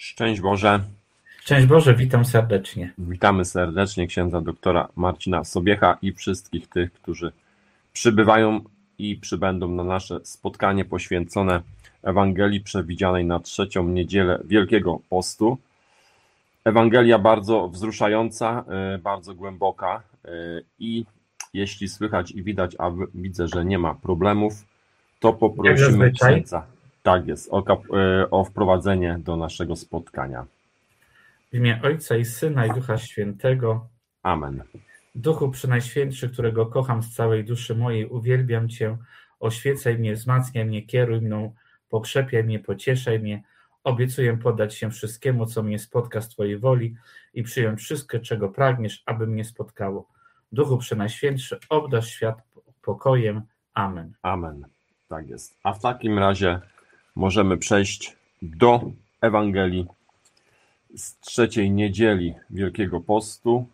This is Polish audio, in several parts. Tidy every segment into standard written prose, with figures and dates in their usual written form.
Szczęść Boże. Szczęść Boże, witam serdecznie. Witamy serdecznie księdza doktora Marcina Sobiecha i wszystkich tych, którzy przybywają i przybędą na nasze spotkanie poświęcone Ewangelii przewidzianej na trzecią niedzielę Wielkiego Postu. Ewangelia bardzo wzruszająca, bardzo głęboka i jeśli słychać i widać, a widzę, że nie ma problemów, to poprosimy księdza. Tak jest, o wprowadzenie do naszego spotkania. W imię Ojca i Syna i Ducha Świętego. Amen. Duchu Przenajświętszy, którego kocham z całej duszy mojej, uwielbiam Cię, oświecaj mnie, wzmacniaj mnie, kieruj mną, pokrzepiaj mnie, pocieszaj mnie. Obiecuję poddać się wszystkiemu, co mnie spotka z Twojej woli i przyjąć wszystko, czego pragniesz, aby mnie spotkało. Duchu Przenajświętszy, obdarz świat pokojem. Amen. Amen. Tak jest. A w takim razie możemy przejść do Ewangelii z trzeciej niedzieli Wielkiego Postu.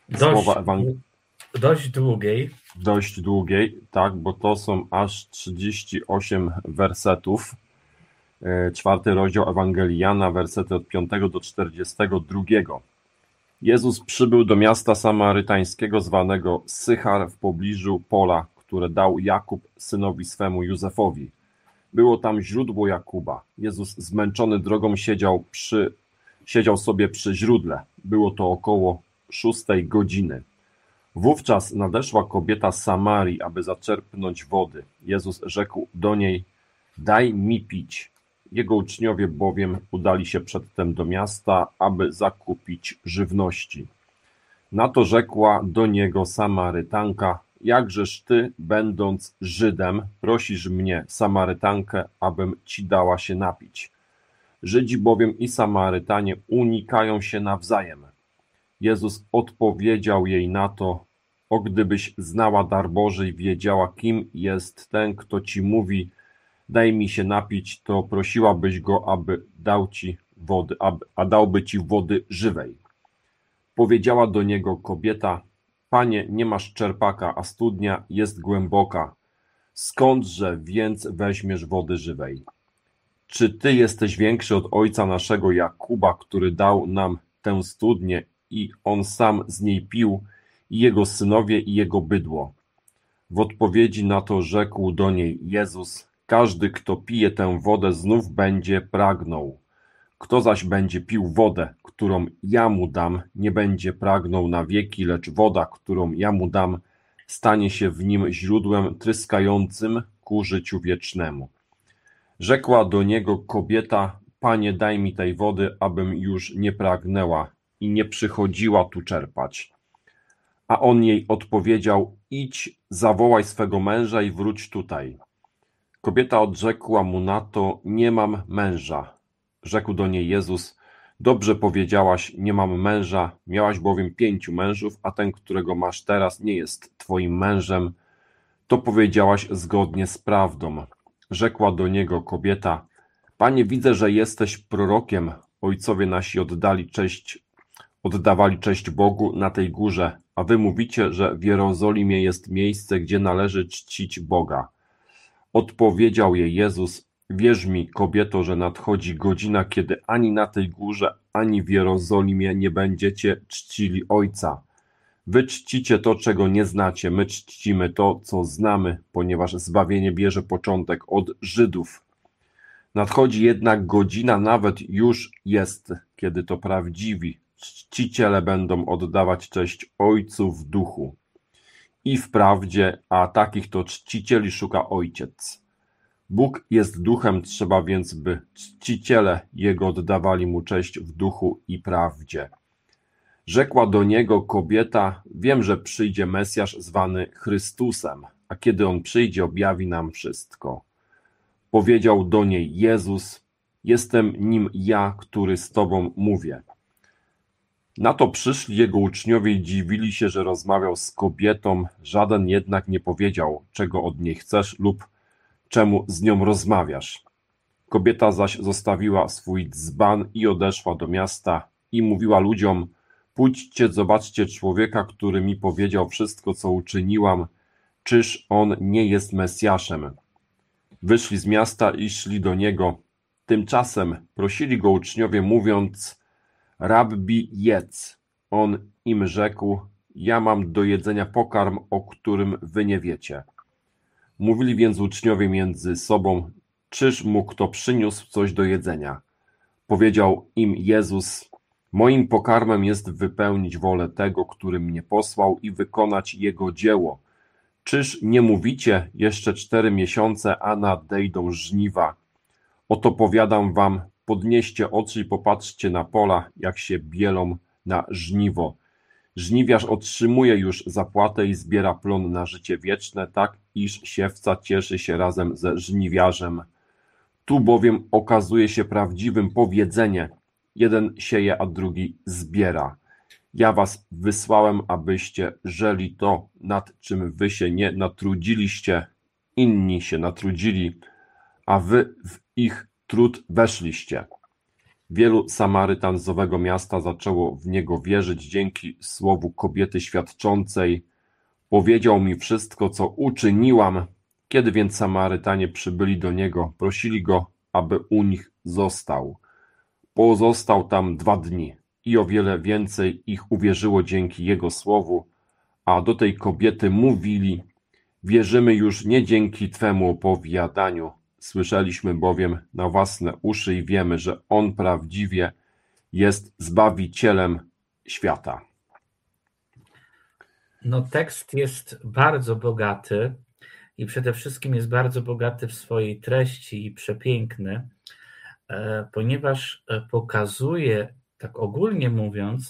Dość długiej, tak, bo to są aż 38 wersetów. 4 rozdział Ewangelii Jana, wersety od 5 do 42. Jezus przybył do miasta samarytańskiego zwanego Sychar w pobliżu pola, które dał Jakub synowi swemu Józefowi. Było tam źródło Jakuba. Jezus zmęczony drogą siedział sobie przy źródle. Było to około 6 godziny. Wówczas nadeszła kobieta z Samarii, aby zaczerpnąć wody. Jezus rzekł do niej: daj mi pić. Jego uczniowie bowiem udali się przedtem do miasta, aby zakupić żywności. Na to rzekła do niego Samarytanka: jakżeż ty, będąc Żydem, prosisz mnie, Samarytankę, abym ci dała się napić? Żydzi bowiem i Samarytanie unikają się nawzajem. Jezus odpowiedział jej na to: o gdybyś znała dar Boży i wiedziała, kim jest ten, kto ci mówi, daj mi się napić, to prosiłabyś go, aby dał ci wody, a dałby ci wody żywej. Powiedziała do niego kobieta: Panie, nie masz czerpaka, a studnia jest głęboka. Skądże więc weźmiesz wody żywej? Czy ty jesteś większy od ojca naszego Jakuba, który dał nam tę studnię i on sam z niej pił, i jego synowie, i jego bydło? W odpowiedzi na to rzekł do niej Jezus: każdy, kto pije tę wodę, znów będzie pragnął. Kto zaś będzie pił wodę, którą ja mu dam, nie będzie pragnął na wieki, lecz woda, którą ja mu dam, stanie się w nim źródłem tryskającym ku życiu wiecznemu. Rzekła do niego kobieta: Panie, daj mi tej wody, abym już nie pragnęła i nie przychodziła tu czerpać. A on jej odpowiedział: idź, zawołaj swego męża i wróć tutaj. Kobieta odrzekła mu na to: nie mam męża. Rzekł do niej Jezus: dobrze powiedziałaś, nie mam męża, miałaś bowiem 5 mężów, a ten, którego masz teraz, nie jest twoim mężem. To powiedziałaś zgodnie z prawdą. Rzekła do niego kobieta: Panie, widzę, że jesteś prorokiem. Ojcowie nasi oddawali cześć Bogu na tej górze, a wy mówicie, że w Jerozolimie jest miejsce, gdzie należy czcić Boga. Odpowiedział jej Jezus: wierz mi, kobieto, że nadchodzi godzina, kiedy ani na tej górze, ani w Jerozolimie nie będziecie czcili Ojca. Wy czcicie to, czego nie znacie, my czcimy to, co znamy, ponieważ zbawienie bierze początek od Żydów. Nadchodzi jednak godzina, nawet już jest, kiedy to prawdziwi czciciele będą oddawać cześć Ojcu w duchu i w prawdzie, a takich to czcicieli szuka Ojciec. Bóg jest duchem, trzeba więc, by czciciele Jego oddawali Mu cześć w duchu i prawdzie. Rzekła do niego kobieta: wiem, że przyjdzie Mesjasz zwany Chrystusem, a kiedy On przyjdzie, objawi nam wszystko. Powiedział do niej Jezus: jestem nim ja, który z Tobą mówię. Na to przyszli Jego uczniowie i dziwili się, że rozmawiał z kobietą. Żaden jednak nie powiedział, czego od niej chcesz lub czemu z nią rozmawiasz. Kobieta zaś zostawiła swój dzban i odeszła do miasta i mówiła ludziom: pójdźcie, zobaczcie człowieka, który mi powiedział wszystko, co uczyniłam. Czyż on nie jest Mesjaszem? Wyszli z miasta i szli do niego. Tymczasem prosili go uczniowie, mówiąc: Rabbi, jedz. On im rzekł: ja mam do jedzenia pokarm, o którym wy nie wiecie. Mówili więc uczniowie między sobą: czyż mu kto przyniósł coś do jedzenia? Powiedział im Jezus: moim pokarmem jest wypełnić wolę tego, który mnie posłał, i wykonać jego dzieło. Czyż nie mówicie: jeszcze 4 miesiące, a nadejdą żniwa? Oto powiadam wam, podnieście oczy i popatrzcie na pola, jak się bielą na żniwo. Żniwiarz otrzymuje już zapłatę i zbiera plon na życie wieczne, tak iż siewca cieszy się razem ze żniwiarzem. Tu bowiem okazuje się prawdziwym powiedzenie: jeden sieje, a drugi zbiera. Ja was wysłałem, abyście żeli to, nad czym wy się nie natrudziliście, inni się natrudzili, a wy w ich trud weszliście. Wielu Samarytan z owego miasta zaczęło w niego wierzyć dzięki słowu kobiety świadczącej: powiedział mi wszystko, co uczyniłam. Kiedy więc Samarytanie przybyli do niego, prosili go, aby u nich został. Pozostał tam 2 dni i o wiele więcej ich uwierzyło dzięki jego słowu, a do tej kobiety mówili: wierzymy już nie dzięki twemu opowiadaniu, słyszeliśmy bowiem na własne uszy i wiemy, że on prawdziwie jest Zbawicielem świata. No, tekst jest bardzo bogaty i przede wszystkim jest bardzo bogaty w swojej treści i przepiękny, ponieważ pokazuje, tak ogólnie mówiąc,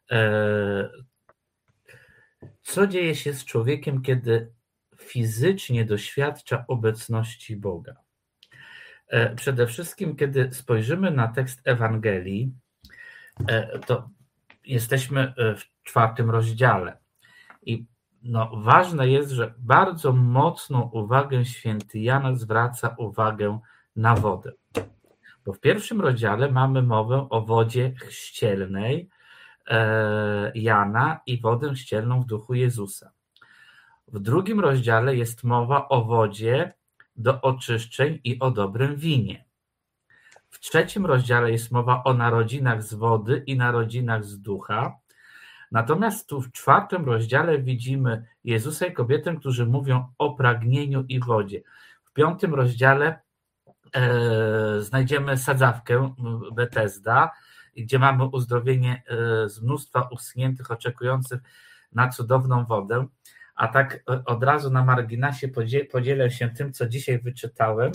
co dzieje się z człowiekiem, kiedy fizycznie doświadcza obecności Boga. Przede wszystkim, kiedy spojrzymy na tekst Ewangelii, to jesteśmy w 4 rozdziale. I ważne jest, że bardzo mocną uwagę święty Jan zwraca uwagę na wodę. Bo w 1 rozdziale mamy mowę o wodzie chrzcielnej Jana i wodę chrzcielną w duchu Jezusa. W 2 rozdziale jest mowa o wodzie do oczyszczeń i o dobrym winie. W 3 rozdziale jest mowa o narodzinach z wody i narodzinach z ducha. Natomiast tu w 4 rozdziale widzimy Jezusa i kobietę, którzy mówią o pragnieniu i wodzie. W 5 rozdziale znajdziemy sadzawkę Betesda, gdzie mamy uzdrowienie z mnóstwa uschniętych, oczekujących na cudowną wodę. A tak od razu na marginesie podzielę się tym, co dzisiaj wyczytałem,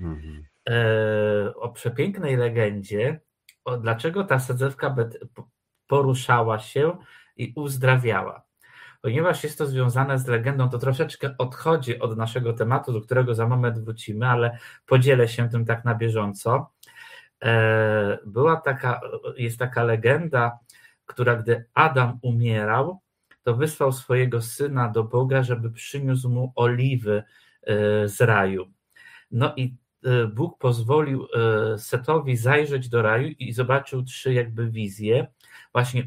o przepięknej legendzie, dlaczego ta sadzawka poruszała się i uzdrawiała. Ponieważ jest to związane z legendą, to troszeczkę odchodzi od naszego tematu, do którego za moment wrócimy, ale podzielę się tym tak na bieżąco. Jest taka legenda, która gdy Adam umierał, to wysłał swojego syna do Boga, żeby przyniósł mu oliwy z raju. No i Bóg pozwolił Setowi zajrzeć do raju i zobaczył 3 wizje. Właśnie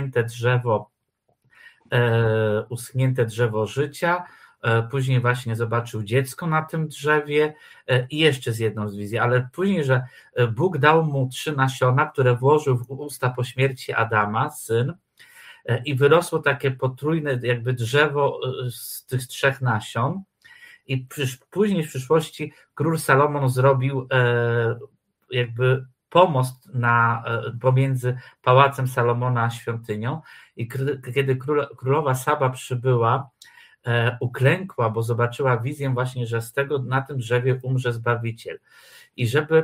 uschnięte drzewo życia, później właśnie zobaczył dziecko na tym drzewie i jeszcze z jedną z wizji, ale później, że Bóg dał mu 3 nasiona, które włożył w usta po śmierci Adama, syn, i wyrosło takie potrójne drzewo z tych 3 nasion. I później w przyszłości król Salomon zrobił pomost pomiędzy pałacem Salomona a świątynią, i kiedy królowa Saba przybyła, uklękła, bo zobaczyła wizję właśnie, że na tym drzewie umrze Zbawiciel. I żeby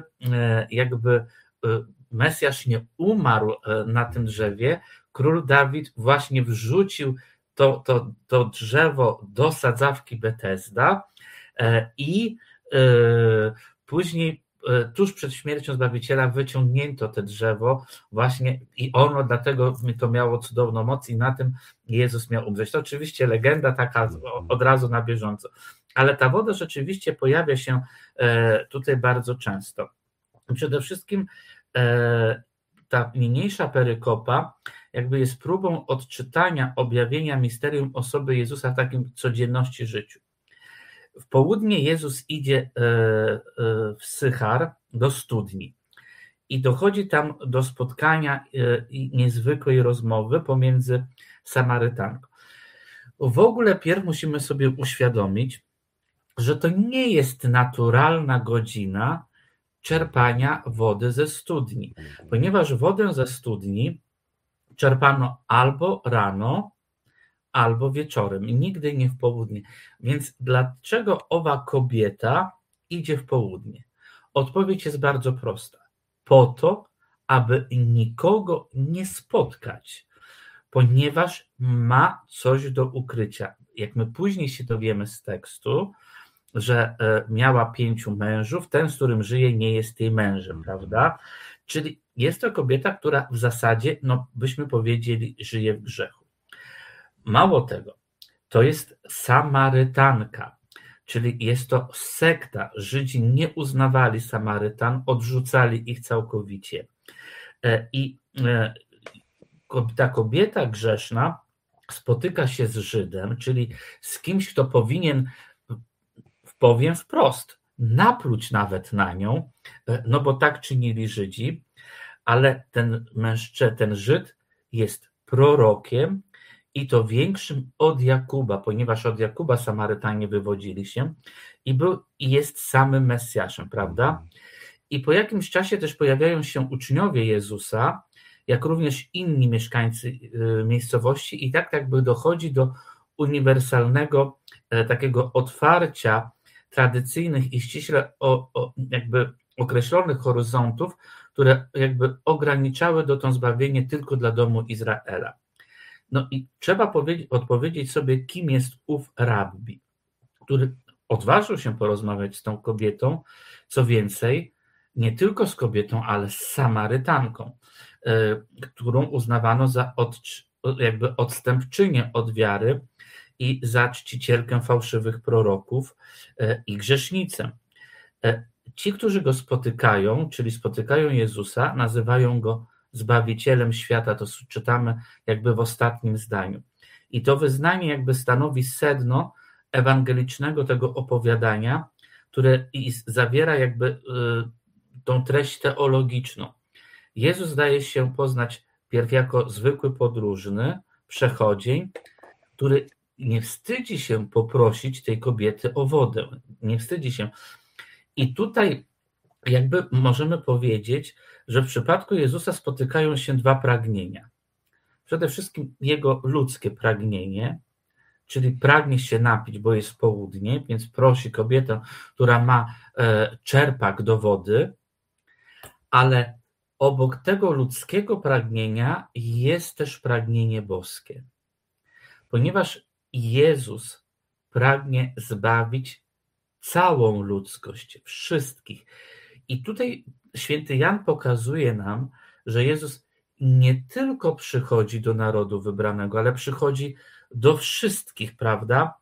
Mesjasz nie umarł na tym drzewie, król Dawid właśnie wrzucił to drzewo do sadzawki Betesda i później tuż przed śmiercią Zbawiciela wyciągnięto te drzewo właśnie i ono dlatego to miało cudowną moc i na tym Jezus miał umrzeć. To oczywiście legenda taka od razu na bieżąco, ale ta woda rzeczywiście pojawia się tutaj bardzo często. Przede wszystkim ta niniejsza perykopa jest próbą odczytania objawienia misterium osoby Jezusa w takim codzienności życiu. W południe Jezus idzie w Sychar do studni i dochodzi tam do spotkania i niezwykłej rozmowy pomiędzy Samarytanką. W ogóle pierw musimy sobie uświadomić, że to nie jest naturalna godzina czerpania wody ze studni, ponieważ wodę ze studni czerpano albo rano, albo wieczorem i nigdy nie w południe. Więc dlaczego owa kobieta idzie w południe? Odpowiedź jest bardzo prosta. Po to, aby nikogo nie spotkać, ponieważ ma coś do ukrycia. Jak my później się dowiemy z tekstu, że miała 5 mężów, ten, z którym żyje, nie jest jej mężem, prawda? Czyli jest to kobieta, która w zasadzie, no byśmy powiedzieli, żyje w grzechu. Mało tego, to jest Samarytanka, czyli jest to sekta. Żydzi nie uznawali Samarytan, odrzucali ich całkowicie. I ta kobieta grzeszna spotyka się z Żydem, czyli z kimś, kto powinien, powiem wprost, napluć nawet na nią, no bo tak czynili Żydzi, ale ten Żyd jest prorokiem i to większym od Jakuba, ponieważ od Jakuba Samarytanie wywodzili się i jest samym Mesjaszem, prawda? I po jakimś czasie też pojawiają się uczniowie Jezusa, jak również inni mieszkańcy miejscowości i tak jakby dochodzi do uniwersalnego takiego otwarcia tradycyjnych i ściśle jakby określonych horyzontów, które jakby ograniczały dotąd zbawienie tylko dla domu Izraela. No i trzeba odpowiedzieć sobie, kim jest ów rabbi, który odważył się porozmawiać z tą kobietą, co więcej, nie tylko z kobietą, ale z Samarytanką, którą uznawano za jakby odstępczynię od wiary i za czcicielkę fałszywych proroków i grzesznicę. Ci, którzy go spotykają, czyli spotykają Jezusa, nazywają go Zbawicielem świata, to czytamy jakby w ostatnim zdaniu. I to wyznanie jakby stanowi sedno ewangelicznego tego opowiadania, które zawiera jakby tą treść teologiczną. Jezus daje się poznać pierw jako zwykły podróżny, przechodzień, który nie wstydzi się poprosić tej kobiety o wodę. Nie wstydzi się. I tutaj jakby możemy powiedzieć, że w przypadku Jezusa spotykają się 2 pragnienia. Przede wszystkim jego ludzkie pragnienie, czyli pragnie się napić, bo jest południe, więc prosi kobietę, która ma czerpak do wody, ale obok tego ludzkiego pragnienia jest też pragnienie boskie. Ponieważ Jezus pragnie zbawić całą ludzkość, wszystkich. I tutaj święty Jan pokazuje nam, że Jezus nie tylko przychodzi do narodu wybranego, ale przychodzi do wszystkich, prawda?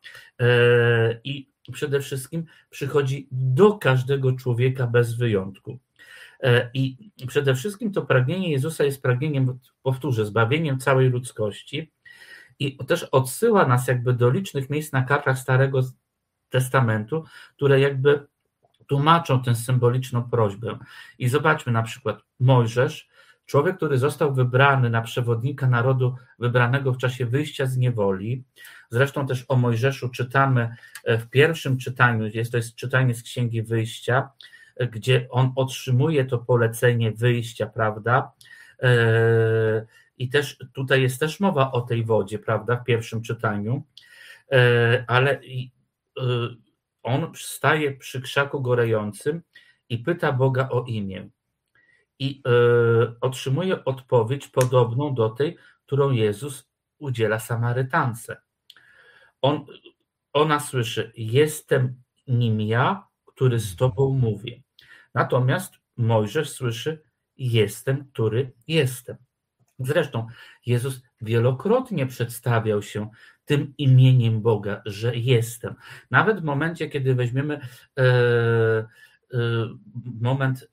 I przede wszystkim przychodzi do każdego człowieka bez wyjątku. I przede wszystkim to pragnienie Jezusa jest pragnieniem, powtórzę, zbawieniem całej ludzkości i też odsyła nas jakby do licznych miejsc na kartach Starego Testamentu, które jakby tłumaczą tę symboliczną prośbę. I zobaczmy na przykład Mojżesz, człowiek, który został wybrany na przewodnika narodu wybranego w czasie wyjścia z niewoli. Zresztą też o Mojżeszu czytamy w pierwszym czytaniu, to jest czytanie z Księgi Wyjścia, gdzie on otrzymuje to polecenie wyjścia, prawda? I też tutaj jest też mowa o tej wodzie, prawda, w pierwszym czytaniu, ale on staje przy krzaku gorejącym i pyta Boga o imię. I otrzymuje odpowiedź podobną do tej, którą Jezus udziela Samarytance. Ona słyszy, jestem nim ja, który z tobą mówię. Natomiast Mojżesz słyszy, jestem, który jestem. Zresztą Jezus wielokrotnie przedstawiał się tym imieniem Boga, że jestem. Nawet w momencie, kiedy weźmiemy moment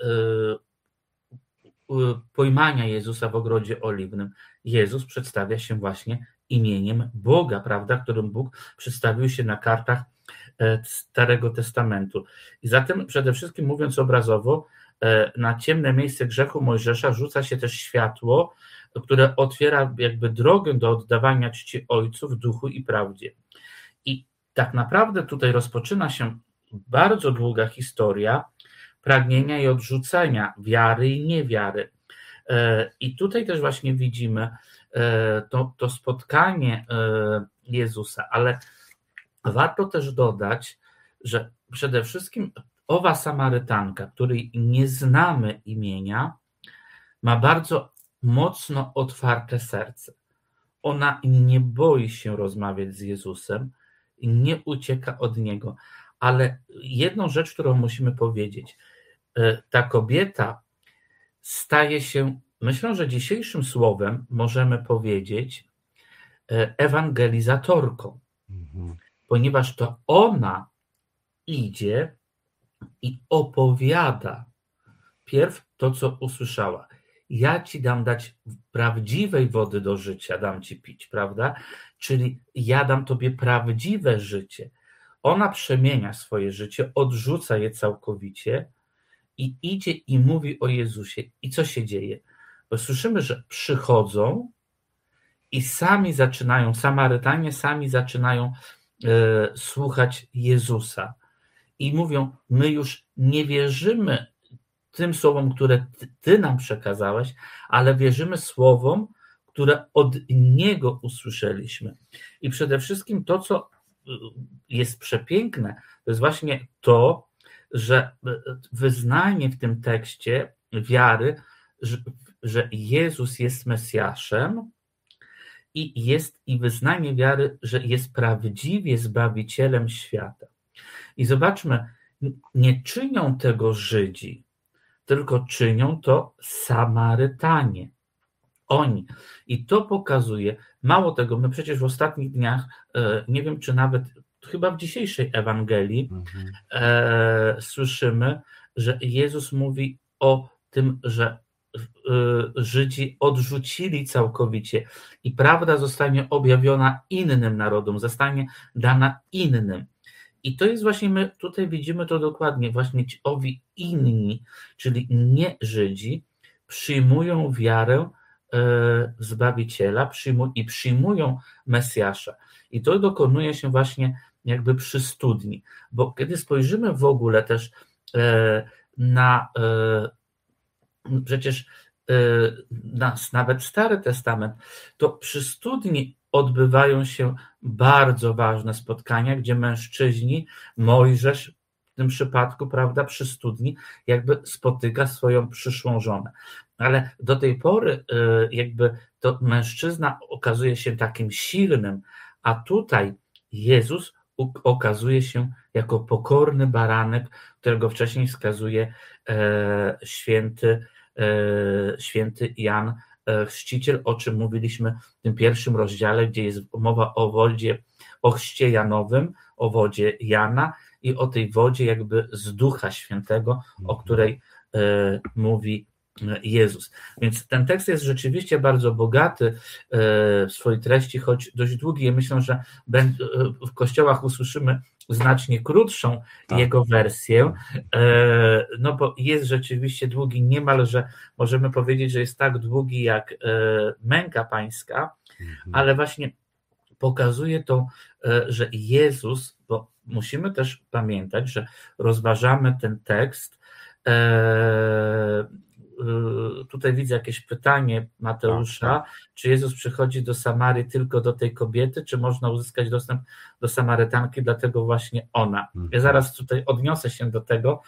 pojmania Jezusa w ogrodzie oliwnym, Jezus przedstawia się właśnie imieniem Boga, prawda, którym Bóg przedstawił się na kartach Starego Testamentu. I zatem przede wszystkim, mówiąc obrazowo, na ciemne miejsce grzechu Mojżesza rzuca się też światło, które otwiera jakby drogę do oddawania czci Ojcu w duchu i prawdzie. I tak naprawdę tutaj rozpoczyna się bardzo długa historia pragnienia i odrzucenia, wiary i niewiary. I tutaj też właśnie widzimy to spotkanie Jezusa, ale warto też dodać, że przede wszystkim owa Samarytanka, której nie znamy imienia, ma bardzo mocno otwarte serce. Ona nie boi się rozmawiać z Jezusem, nie ucieka od Niego. Ale jedną rzecz, którą musimy powiedzieć, ta kobieta staje się, myślę, że dzisiejszym słowem możemy powiedzieć, ewangelizatorką, ponieważ to ona idzie i opowiada pierw to, co usłyszała. Ja ci dam dać prawdziwej wody do życia, dam ci pić, prawda? Czyli ja dam tobie prawdziwe życie. Ona przemienia swoje życie, odrzuca je całkowicie i idzie i mówi o Jezusie. I co się dzieje? Bo słyszymy, że przychodzą i Samarytanie sami zaczynają słuchać Jezusa. I mówią, my już nie wierzymy tym słowom, które Ty nam przekazałeś, ale wierzymy słowom, które od Niego usłyszeliśmy. I przede wszystkim to, co jest przepiękne, to jest właśnie to, że wyznanie w tym tekście wiary, że Jezus jest Mesjaszem i wyznanie wiary, że jest prawdziwie Zbawicielem świata. I zobaczmy, nie czynią tego Żydzi, tylko czynią to Samarytanie. Oni. I to pokazuje, mało tego, my przecież w ostatnich dniach, nie wiem czy nawet, chyba w dzisiejszej Ewangelii słyszymy, że Jezus mówi o tym, że Żydzi odrzucili całkowicie i prawda zostanie objawiona innym narodom, zostanie dana innym. I to jest właśnie, my tutaj widzimy to dokładnie, właśnie ci owi inni, czyli nie Żydzi, przyjmują wiarę Zbawiciela i przyjmują Mesjasza. I to dokonuje się właśnie jakby przy studni, bo kiedy spojrzymy w ogóle też na przecież nawet Stary Testament, to przy studni odbywają się bardzo ważne spotkania, gdzie mężczyźni, Mojżesz w tym przypadku, prawda, przy studni jakby spotyka swoją przyszłą żonę. Ale do tej pory jakby to mężczyzna okazuje się takim silnym, a tutaj Jezus okazuje się jako pokorny baranek, którego wcześniej wskazuje święty Jan Chrzciciel, o czym mówiliśmy w tym pierwszym rozdziale, gdzie jest mowa o chrzcie Janowym, o wodzie Jana i o tej wodzie jakby z Ducha Świętego, o której mówi Jezus. Więc ten tekst jest rzeczywiście bardzo bogaty w swojej treści, choć dość długi. Ja myślę, że w kościołach usłyszymy znacznie krótszą jego wersję, no bo jest rzeczywiście długi, niemalże możemy powiedzieć, że jest tak długi jak męka pańska, ale właśnie pokazuje to, że Jezus, bo musimy też pamiętać, że rozważamy ten tekst. Tutaj widzę jakieś pytanie Mateusza, czy Jezus przychodzi do Samarii tylko do tej kobiety, czy można uzyskać dostęp do Samarytanki, dlatego właśnie ona. Ja zaraz tutaj odniosę się do tego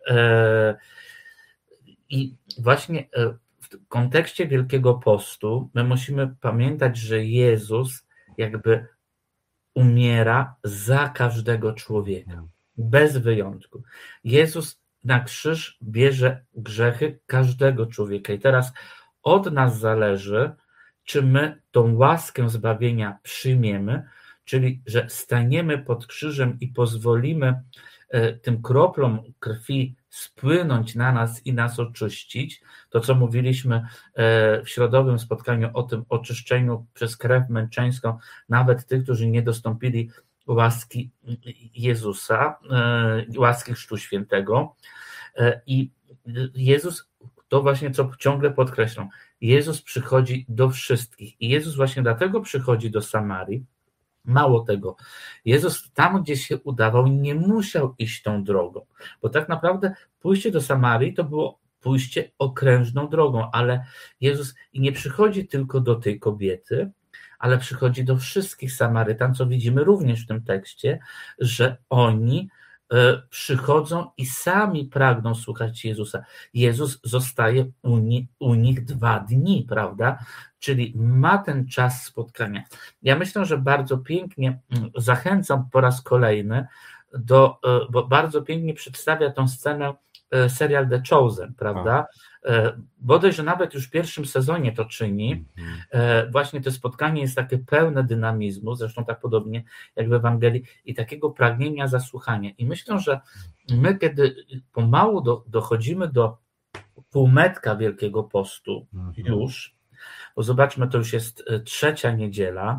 i właśnie w kontekście Wielkiego Postu my musimy pamiętać, że Jezus jakby umiera za każdego człowieka, bez wyjątku. Jezus na krzyż bierze grzechy każdego człowieka. I teraz od nas zależy, czy my tą łaskę zbawienia przyjmiemy, czyli że staniemy pod krzyżem i pozwolimy tym kroplom krwi spłynąć na nas i nas oczyścić. To, co mówiliśmy w środowym spotkaniu o tym oczyszczeniu przez krew męczeńską, nawet tych, którzy nie dostąpili łaski Jezusa, łaski Chrztu Świętego. I Jezus, to właśnie co ciągle podkreślam, Jezus przychodzi do wszystkich i Jezus właśnie dlatego przychodzi do Samarii. Mało tego, Jezus tam, gdzie się udawał, nie musiał iść tą drogą, bo tak naprawdę pójście do Samarii to było pójście okrężną drogą, ale Jezus nie przychodzi tylko do tej kobiety, ale przychodzi do wszystkich Samarytan, co widzimy również w tym tekście, że oni przychodzą i sami pragną słuchać Jezusa. Jezus zostaje u nich 2 dni, prawda? Czyli ma ten czas spotkania. Ja myślę, że bardzo pięknie zachęcam po raz kolejny bo bardzo pięknie przedstawia tą scenę serial The Chosen, prawda? Bodaj, że nawet już w pierwszym sezonie to czyni. Właśnie to spotkanie jest takie pełne dynamizmu, zresztą tak podobnie jak w Ewangelii, i takiego pragnienia zasłuchania. I myślę, że my, kiedy pomału dochodzimy do półmetka Wielkiego Postu już, bo zobaczmy, to już jest 3. niedziela,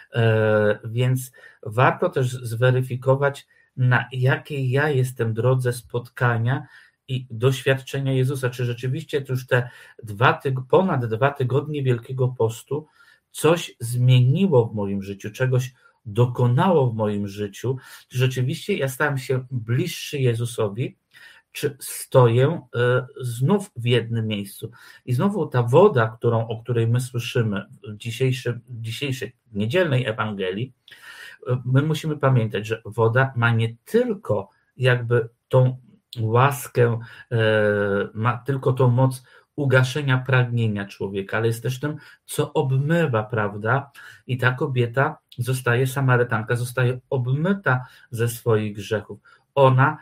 więc warto też zweryfikować, na jakiej ja jestem drodze spotkania i doświadczenia Jezusa, czy rzeczywiście to już te ponad 2 tygodnie Wielkiego Postu coś zmieniło w moim życiu, czegoś dokonało w moim życiu, czy rzeczywiście ja stałem się bliższy Jezusowi, czy stoję znów w jednym miejscu. I znowu ta woda, o której my słyszymy w dzisiejszej niedzielnej Ewangelii, my musimy pamiętać, że woda ma nie tylko jakby tą łaskę, ma tylko tą moc ugaszenia pragnienia człowieka, ale jest też tym, co obmywa, prawda? I ta kobieta Samarytanka zostaje obmyta ze swoich grzechów. Ona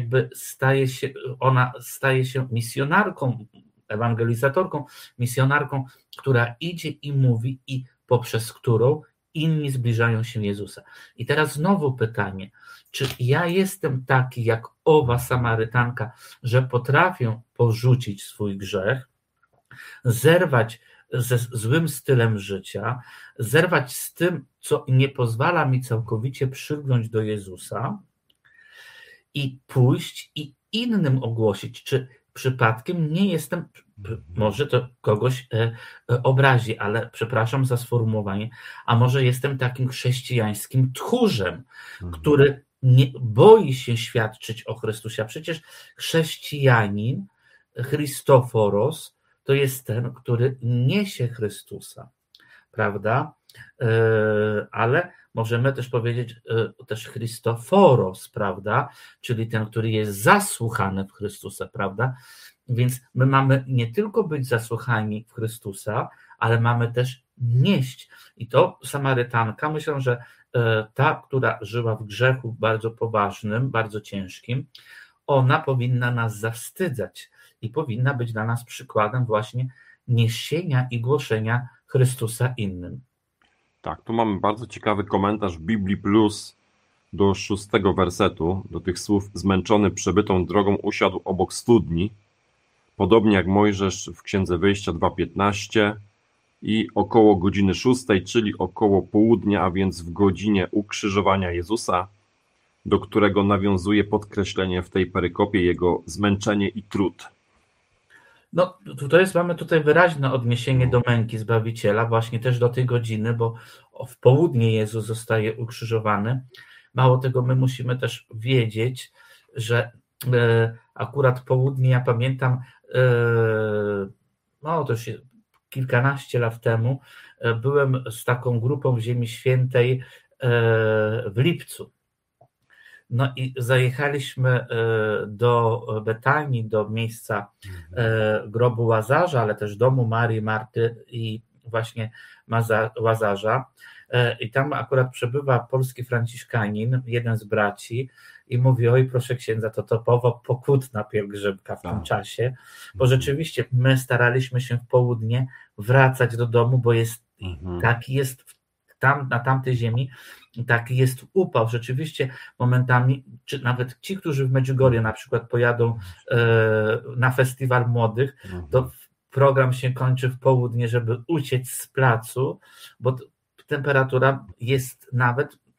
staje się misjonarką, ewangelizatorką, misjonarką, która idzie i mówi i poprzez którą inni zbliżają się Jezusa. I teraz znowu pytanie, czy ja jestem taki jak owa Samarytanka, że potrafię porzucić swój grzech, zerwać ze złym stylem życia, zerwać z tym, co nie pozwala mi całkowicie przygnąć do Jezusa i pójść i innym ogłosić, czy przypadkiem nie jestem, może to kogoś obrazi, ale przepraszam za sformułowanie, a może jestem takim chrześcijańskim tchórzem, który nie boi się świadczyć o Chrystusie. A przecież chrześcijanin, Christoforos, to jest ten, który niesie Chrystusa, prawda? Ale możemy też powiedzieć też Christoforos, prawda? Czyli ten, który jest zasłuchany w Chrystusa, prawda? Więc my mamy nie tylko być zasłuchani w Chrystusa, ale mamy też nieść. I to Samarytanka, myślę, że ta, która żyła w grzechu bardzo poważnym, bardzo ciężkim, ona powinna nas zawstydzać i powinna być dla nas przykładem właśnie niesienia i głoszenia Chrystusa innym. Tak, tu mamy bardzo ciekawy komentarz Biblii Plus do 6 wersetu, do tych słów: zmęczony przebytą drogą usiadł obok studni, podobnie jak Mojżesz w Księdze Wyjścia 2:15, i około godziny 6, czyli około południa, a więc w godzinie ukrzyżowania Jezusa, do którego nawiązuje podkreślenie w tej perykopie jego zmęczenie i trud. No, mamy tutaj wyraźne odniesienie do męki Zbawiciela, właśnie też do tej godziny, bo w południe Jezus zostaje ukrzyżowany. Mało tego, my musimy też wiedzieć, że akurat południe, ja pamiętam, no to już kilkanaście lat temu, byłem z taką grupą w Ziemi Świętej w lipcu. No i zajechaliśmy do Betanii, do miejsca grobu Łazarza, ale też domu Marii, Marty i właśnie Łazarza. I tam akurat przebywa polski franciszkanin, jeden z braci, i mówi: oj, proszę księdza, to topowo pokutna pielgrzymka w tym czasie, bo rzeczywiście my staraliśmy się w południe wracać do domu, bo taki jest na tamtej ziemi, taki jest upał. Rzeczywiście momentami, czy nawet ci, którzy w Medjugorje na przykład pojadą na festiwal młodych, to program się kończy w południe, żeby uciec z placu, bo temperatura jest nawet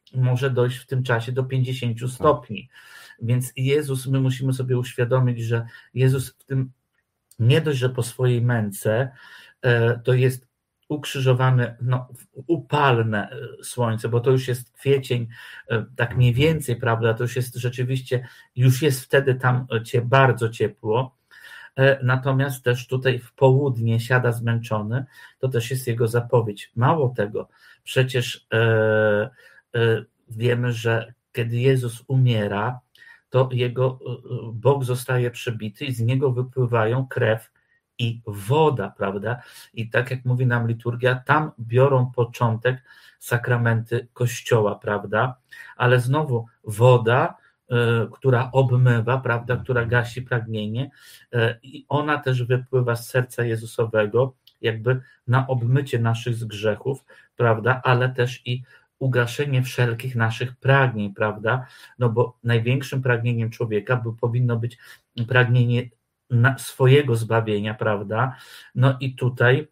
może dojść w tym czasie do 50 stopni. Więc Jezus, my musimy sobie uświadomić, że Jezus w tym nie dość, że po swojej męce to jest ukrzyżowany, upalne słońce, bo to już jest kwiecień, tak mniej więcej, prawda, to już jest rzeczywiście, już jest wtedy tam bardzo ciepło, natomiast też tutaj w południe siada zmęczony, to też jest jego zapowiedź. Mało tego, przecież wiemy, że kiedy Jezus umiera, to jego bok zostaje przebity i z niego wypływają krew i woda, prawda? I tak jak mówi nam liturgia, tam biorą początek sakramenty Kościoła, prawda? Ale znowu woda, która obmywa, prawda, która gasi pragnienie i ona też wypływa z serca Jezusowego, jakby na obmycie naszych grzechów, prawda, ale też i ugaszenie wszelkich naszych pragnień, prawda, no bo największym pragnieniem człowieka powinno być pragnienie swojego zbawienia, prawda, no i tutaj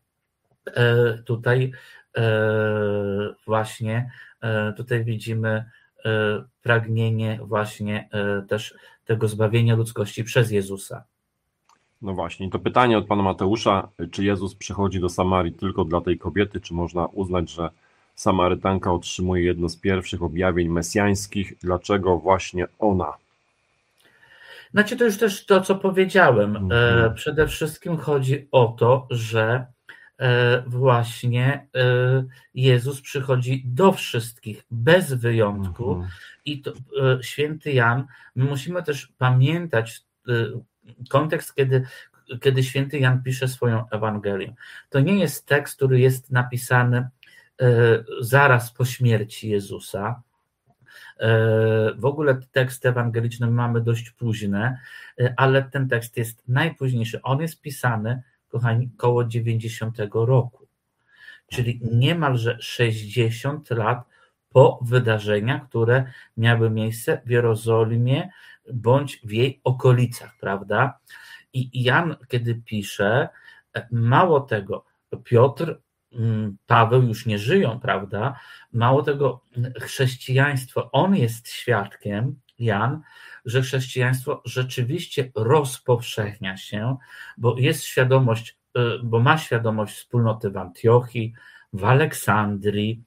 właśnie tutaj widzimy pragnienie właśnie też tego zbawienia ludzkości przez Jezusa. No właśnie, to pytanie od pana Mateusza, czy Jezus przychodzi do Samarii tylko dla tej kobiety, czy można uznać, że Samarytanka otrzymuje jedno z pierwszych objawień mesjańskich? Dlaczego właśnie ona? Znaczy to już też to, co powiedziałem. Przede wszystkim chodzi o to, że właśnie Jezus przychodzi do wszystkich, bez wyjątku. I to, święty Jan, my musimy też pamiętać kontekst, kiedy święty Jan pisze swoją Ewangelię. To nie jest tekst, który jest napisany zaraz po śmierci Jezusa. W ogóle teksty ewangeliczne mamy dość późne, ale ten tekst jest najpóźniejszy. On jest pisany, kochani, koło 90 roku, czyli niemalże 60 lat po wydarzeniach, które miały miejsce w Jerozolimie bądź w jej okolicach, prawda? I Jan, kiedy pisze, mało tego, Piotr, Paweł już nie żyją, prawda? Mało tego, chrześcijaństwo, on jest świadkiem, Jan, że chrześcijaństwo rzeczywiście rozpowszechnia się, bo jest świadomość, bo ma świadomość wspólnoty w Antiochii, w Aleksandrii,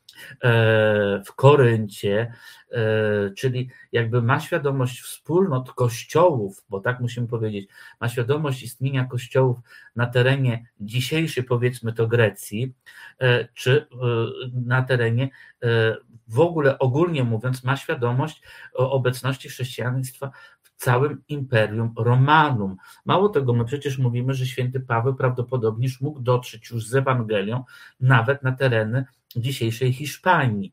w Koryncie, czyli jakby ma świadomość wspólnot kościołów, bo tak musimy powiedzieć, ma świadomość istnienia kościołów na terenie dzisiejszej, powiedzmy to Grecji, czy na terenie w ogóle ogólnie mówiąc, ma świadomość o obecności chrześcijaństwa w całym Imperium Romanum. Mało tego, my przecież mówimy, że święty Paweł prawdopodobnie mógł dotrzeć już z Ewangelią nawet na tereny dzisiejszej Hiszpanii.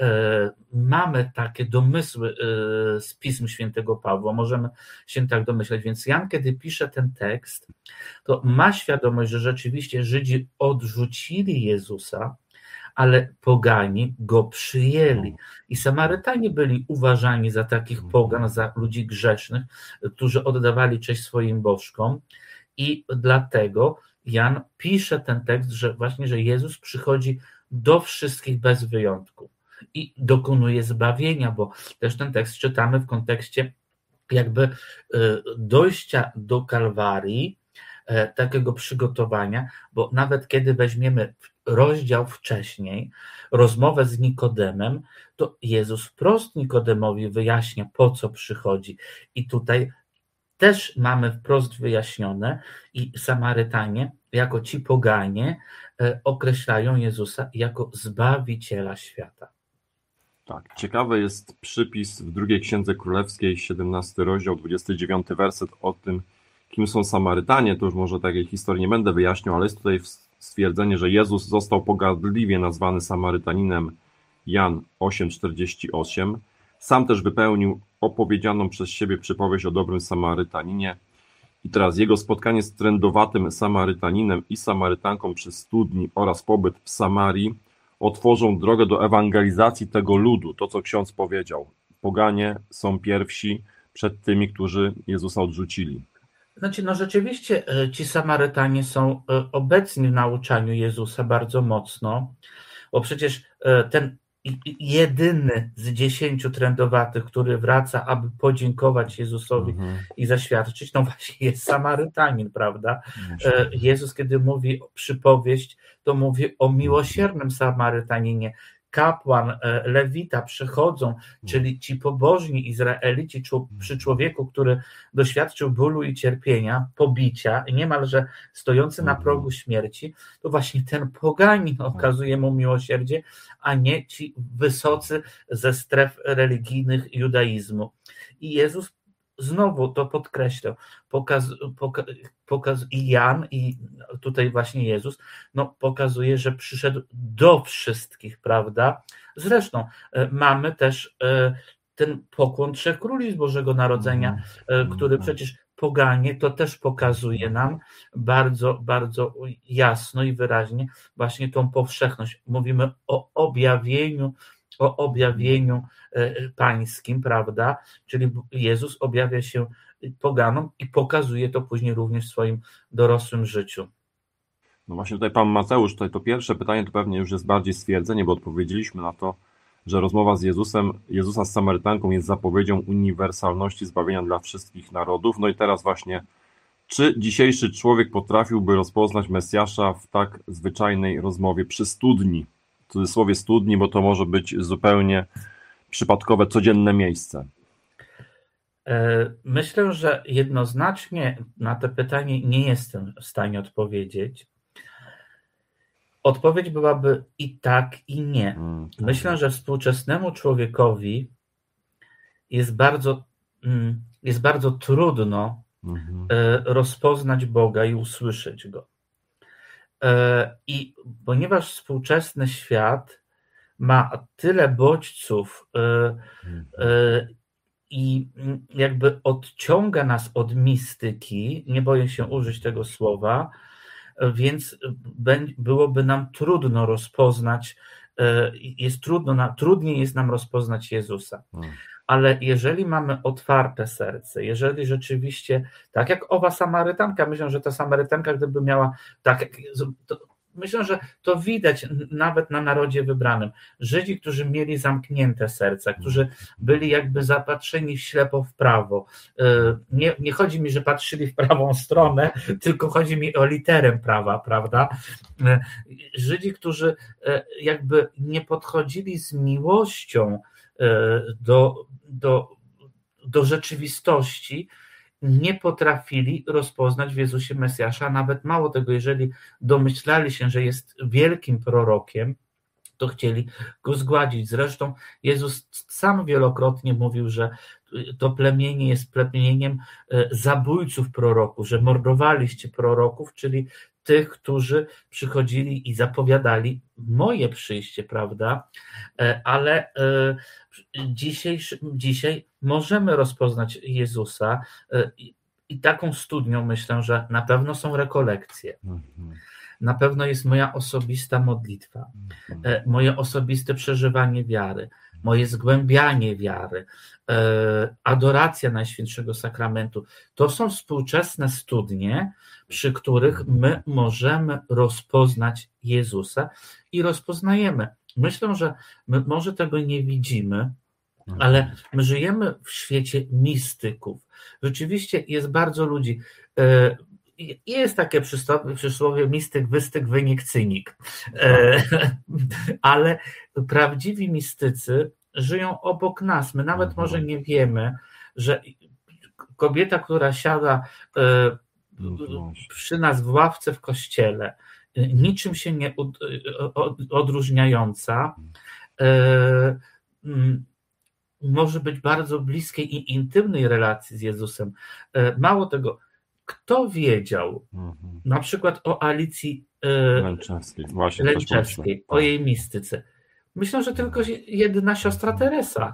Mamy takie domysły z pism świętego Pawła, możemy się tak domyśleć, więc Jan, kiedy pisze ten tekst, to ma świadomość, że rzeczywiście Żydzi odrzucili Jezusa, ale pogani go przyjęli. I Samarytanie byli uważani za takich pogan, za ludzi grzesznych, którzy oddawali cześć swoim bożkom i dlatego Jan pisze ten tekst, że właśnie, że Jezus przychodzi do wszystkich bez wyjątku i dokonuje zbawienia, bo też ten tekst czytamy w kontekście jakby dojścia do Kalwarii, takiego przygotowania, bo nawet kiedy weźmiemy rozdział wcześniej, rozmowę z Nikodemem, to Jezus wprost Nikodemowi wyjaśnia, po co przychodzi. I tutaj też mamy wprost wyjaśnione i Samarytanie, jako ci poganie, określają Jezusa jako Zbawiciela świata. Tak, ciekawy jest przypis w drugiej Księdze Królewskiej, 17 rozdział, 29 werset o tym, kim są Samarytanie. To już może takiej historii nie będę wyjaśniał, ale jest tutaj stwierdzenie, że Jezus został pogardliwie nazwany Samarytaninem, Jan 8,48. Sam też wypełnił opowiedzianą przez siebie przypowieść o dobrym Samarytaninie. I teraz jego spotkanie z trędowatym Samarytaninem i Samarytanką przez 100 dni oraz pobyt w Samarii otworzą drogę do ewangelizacji tego ludu. To, co ksiądz powiedział. Poganie są pierwsi przed tymi, którzy Jezusa odrzucili. Znaczy, no rzeczywiście ci Samarytanie są obecni w nauczaniu Jezusa bardzo mocno, bo przecież ten jedyny z 10 trędowatych, który wraca, aby podziękować Jezusowi i zaświadczyć, no właśnie jest Samarytanin, prawda? Jezus, kiedy mówi przypowieść, to mówi o miłosiernym Samarytaninie. Kapłan, lewita przychodzą, czyli ci pobożni Izraelici przy człowieku, który doświadczył bólu i cierpienia, pobicia, niemalże stojący na progu śmierci, to właśnie ten poganin okazuje mu miłosierdzie, a nie ci wysocy ze stref religijnych judaizmu. I Jezus znowu to podkreślał, i Jan, i tutaj właśnie Jezus, pokazuje, że przyszedł do wszystkich, prawda? Zresztą mamy też ten pokłon Trzech Króli z Bożego Narodzenia, który przecież poganie, to też pokazuje nam bardzo, bardzo jasno i wyraźnie właśnie tą powszechność. Mówimy o objawieniu pańskim, prawda? Czyli Jezus objawia się poganom i pokazuje to później również w swoim dorosłym życiu. No właśnie tutaj pan Mateusz, tutaj to pierwsze pytanie to pewnie już jest bardziej stwierdzenie, bo odpowiedzieliśmy na to, że rozmowa z Jezusa z Samarytanką jest zapowiedzią uniwersalności zbawienia dla wszystkich narodów. No i teraz właśnie, czy dzisiejszy człowiek potrafiłby rozpoznać Mesjasza w tak zwyczajnej rozmowie przy studni? W cudzysłowie studni, bo to może być zupełnie przypadkowe, codzienne miejsce. Myślę, że jednoznacznie na to pytanie nie jestem w stanie odpowiedzieć. Odpowiedź byłaby i tak, i nie. Myślę, że współczesnemu człowiekowi jest bardzo trudno rozpoznać Boga i usłyszeć Go. I ponieważ współczesny świat ma tyle bodźców i jakby odciąga nas od mistyki, nie boję się użyć tego słowa, więc byłoby nam trudno rozpoznać, trudniej jest nam rozpoznać Jezusa. Ale jeżeli mamy otwarte serce, jeżeli rzeczywiście, tak jak owa Samarytanka, myślę, że ta Samarytanka, gdyby miała myślę, że to widać nawet na narodzie wybranym. Żydzi, którzy mieli zamknięte serca, którzy byli jakby zapatrzeni ślepo w prawo. Nie chodzi mi, że patrzyli w prawą stronę, tylko chodzi mi o literę prawa, prawda? Żydzi, którzy jakby nie podchodzili z miłością do rzeczywistości, nie potrafili rozpoznać w Jezusie Mesjasza, nawet mało tego, jeżeli domyślali się, że jest wielkim prorokiem, to chcieli go zgładzić. Zresztą Jezus sam wielokrotnie mówił, że to plemienie jest plemieniem zabójców proroków, że mordowaliście proroków, czyli tych, którzy przychodzili i zapowiadali moje przyjście, prawda? Ale dzisiaj możemy rozpoznać Jezusa i taką studnią myślę, że na pewno są rekolekcje. Na pewno jest moja osobista modlitwa, moje osobiste przeżywanie wiary, moje zgłębianie wiary, adoracja Najświętszego Sakramentu. To są współczesne studnie, przy których my możemy rozpoznać Jezusa i rozpoznajemy. Myślę, że my może tego nie widzimy, ale my żyjemy w świecie mistyków. Rzeczywiście jest bardzo ludzi. Jest takie przysłowie mistyk, wystyk, wynik, cynik. Ale prawdziwi mistycy żyją obok nas. My nawet może nie wiemy, że kobieta, która siada przy nas w ławce w kościele, niczym się nie odróżniająca, może być bardzo bliskiej i intymnej relacji z Jezusem. Mało tego, kto wiedział na przykład o Alicji Lęczewskiej, o jej mistyce? Myślę, że tylko jedyna siostra Teresa,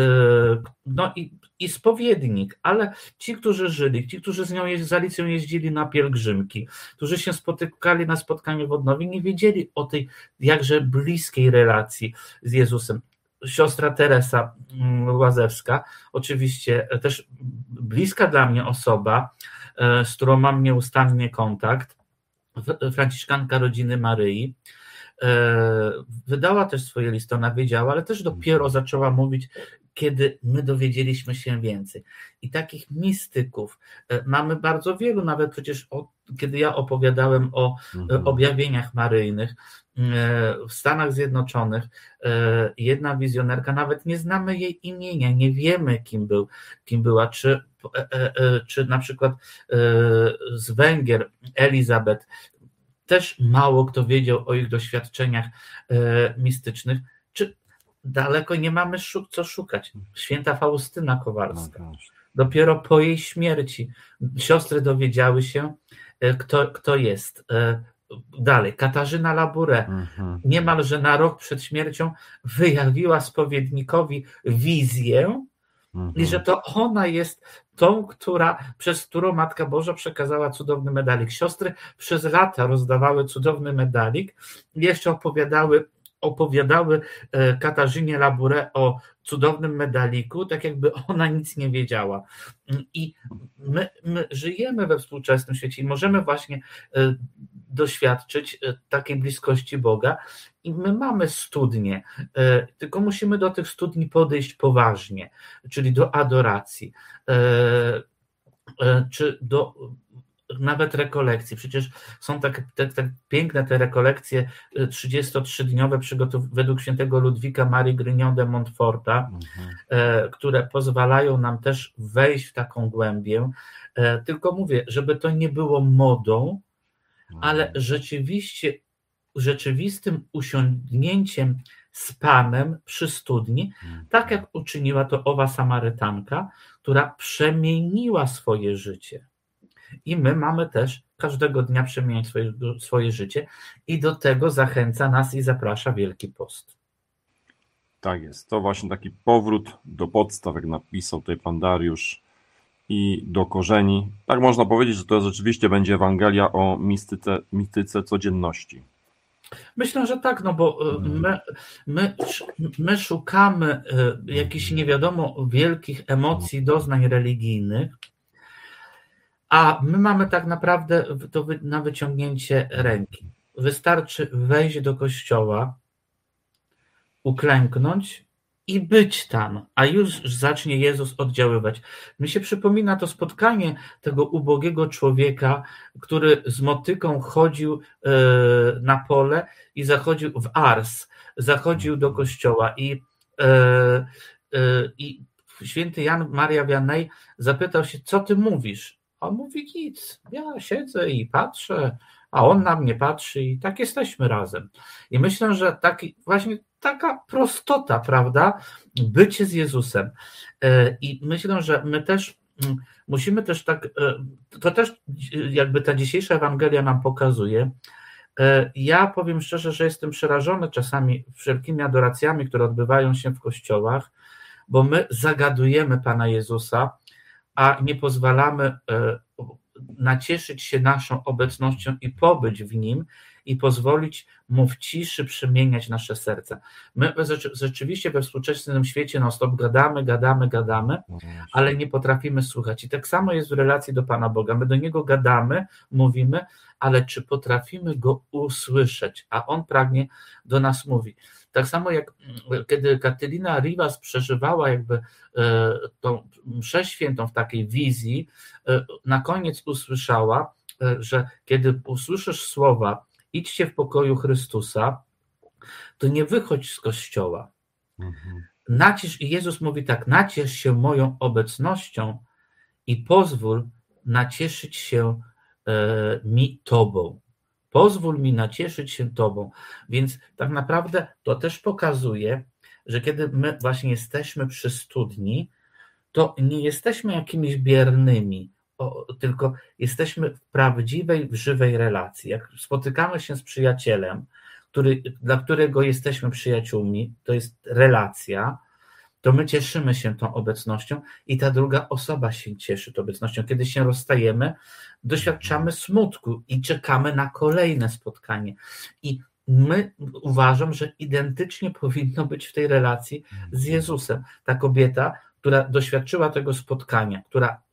i spowiednik, ale ci, którzy żyli, ci, którzy z Alicją jeździli na pielgrzymki, którzy się spotykali na spotkaniu w odnowie, nie wiedzieli o tej jakże bliskiej relacji z Jezusem. Siostra Teresa Łazewska, oczywiście też bliska dla mnie osoba, z którą mam nieustannie kontakt, franciszkanka rodziny Maryi, wydała też swoje listy, ona wiedziała, ale też dopiero zaczęła mówić, kiedy my dowiedzieliśmy się więcej. I takich mistyków mamy bardzo wielu, nawet przecież kiedy ja opowiadałem o objawieniach maryjnych w Stanach Zjednoczonych, jedna wizjonerka, nawet nie znamy jej imienia, nie wiemy kim była, czy na przykład z Węgier Elizabeth, też mało kto wiedział o ich doświadczeniach mistycznych, czy daleko nie mamy co szukać. Święta Faustyna Kowalska. Dopiero po jej śmierci siostry dowiedziały się, kto jest. Dalej, Katarzyna Labouré niemalże na rok przed śmiercią wyjawiła spowiednikowi wizję, i że to ona jest tą, przez którą Matka Boża przekazała cudowny medalik. Siostry przez lata rozdawały cudowny medalik i jeszcze opowiadały Katarzynie Labouré o cudownym medaliku, tak jakby ona nic nie wiedziała. I my żyjemy we współczesnym świecie i możemy właśnie doświadczyć takiej bliskości Boga i my mamy studnie, tylko musimy do tych studni podejść poważnie, czyli do adoracji, czy do nawet rekolekcji. Przecież są tak piękne te rekolekcje 33-dniowe według świętego Ludwika Marii Grignon de Montforta, które pozwalają nam też wejść w taką głębię. Tylko mówię, żeby to nie było modą, ale rzeczywiście rzeczywistym usiądnięciem z Panem przy studni, tak jak uczyniła to owa Samarytanka, która przemieniła swoje życie. I my mamy też każdego dnia przemieniać swoje życie i do tego zachęca nas i zaprasza Wielki Post. Tak jest. To właśnie taki powrót do podstaw, jak napisał tutaj pan Dariusz, i do korzeni. Tak można powiedzieć, że to rzeczywiście będzie Ewangelia o mistyce codzienności. Myślę, że tak, no bo my szukamy jakichś nie wiadomo wielkich emocji, doznań religijnych, a my mamy tak naprawdę to na wyciągnięcie ręki. Wystarczy wejść do kościoła, uklęknąć i być tam, a już zacznie Jezus oddziaływać. Mi się przypomina to spotkanie tego ubogiego człowieka, który z motyką chodził na pole i zachodził w Ars, zachodził do kościoła i święty Jan Maria Vianney zapytał się, co ty mówisz? A on mówi nic, ja siedzę i patrzę, a on na mnie patrzy i tak jesteśmy razem. I myślę, że właśnie taka prostota, prawda, bycie z Jezusem. I myślę, że my też musimy też tak, to też jakby ta dzisiejsza Ewangelia nam pokazuje. Ja powiem szczerze, że jestem przerażony czasami wszelkimi adoracjami, które odbywają się w kościołach, bo my zagadujemy Pana Jezusa, a nie pozwalamy nacieszyć się naszą obecnością i pobyć w Nim i pozwolić Mu w ciszy przemieniać nasze serca. My rzeczywiście we współczesnym świecie non-stop gadamy, ale nie potrafimy słuchać. I tak samo jest w relacji do Pana Boga. My do Niego gadamy, mówimy, ale czy potrafimy Go usłyszeć? A On pragnie do nas mówi. Tak samo jak kiedy Catilina Rivas przeżywała jakby tą mszę świętą w takiej wizji, na koniec usłyszała, że kiedy usłyszysz słowa idźcie w pokoju Chrystusa, to nie wychodź z kościoła. I Jezus mówi tak, naciesz się moją obecnością i pozwól nacieszyć się mi Tobą. Pozwól mi nacieszyć się Tobą. Więc tak naprawdę to też pokazuje, że kiedy my właśnie jesteśmy przy studni, to nie jesteśmy jakimiś biernymi, tylko jesteśmy w prawdziwej, w żywej relacji. Jak spotykamy się z przyjacielem, dla którego jesteśmy przyjaciółmi, to jest relacja, to my cieszymy się tą obecnością i ta druga osoba się cieszy tą obecnością. Kiedy się rozstajemy, doświadczamy smutku i czekamy na kolejne spotkanie. I uważam, że identycznie powinno być w tej relacji z Jezusem. Ta kobieta, która doświadczyła tego spotkania,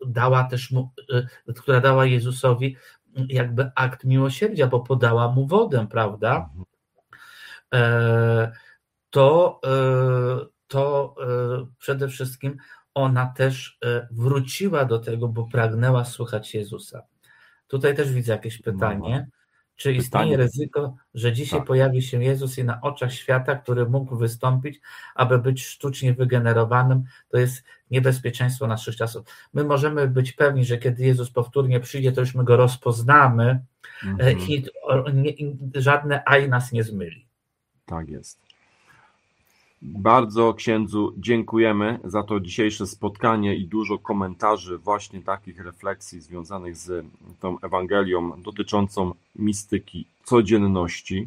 która dała Jezusowi jakby akt miłosierdzia, bo podała mu wodę, prawda? to przede wszystkim ona też wróciła do tego, bo pragnęła słuchać Jezusa. Tutaj też widzę jakieś pytanie. Czy istnieje ryzyko, że dzisiaj pojawi się Jezus i na oczach świata, który mógł wystąpić, aby być sztucznie wygenerowanym? To jest niebezpieczeństwo naszych czasów. My możemy być pewni, że kiedy Jezus powtórnie przyjdzie, to już my go rozpoznamy i żadne AI nas nie zmyli. Tak jest. Bardzo księdzu dziękujemy za to dzisiejsze spotkanie i dużo komentarzy, właśnie takich refleksji związanych z tą Ewangelią dotyczącą mistyki codzienności.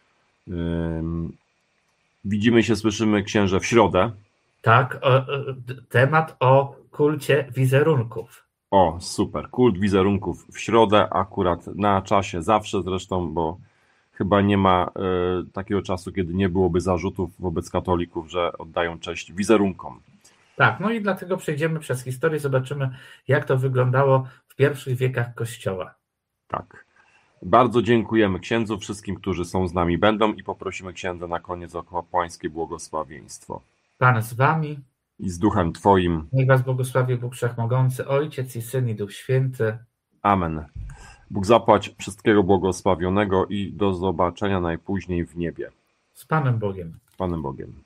Widzimy się, słyszymy, księże, w środę. Tak, temat o kulcie wizerunków. O, super, kult wizerunków w środę, akurat na czasie zawsze zresztą, bo chyba nie ma takiego czasu, kiedy nie byłoby zarzutów wobec katolików, że oddają cześć wizerunkom. Tak, no i dlatego przejdziemy przez historię, zobaczymy, jak to wyglądało w pierwszych wiekach Kościoła. Tak. Bardzo dziękujemy księdzu, wszystkim, którzy są z nami będą i poprosimy księdza na koniec o kapłańskie błogosławieństwo. Pan z wami. I z duchem Twoim. Niech was błogosławi Bóg Wszechmogący, Ojciec i Syn i Duch Święty. Amen. Bóg zapłać wszystkiego błogosławionego i do zobaczenia najpóźniej w niebie. Z Panem Bogiem. Z Panem Bogiem.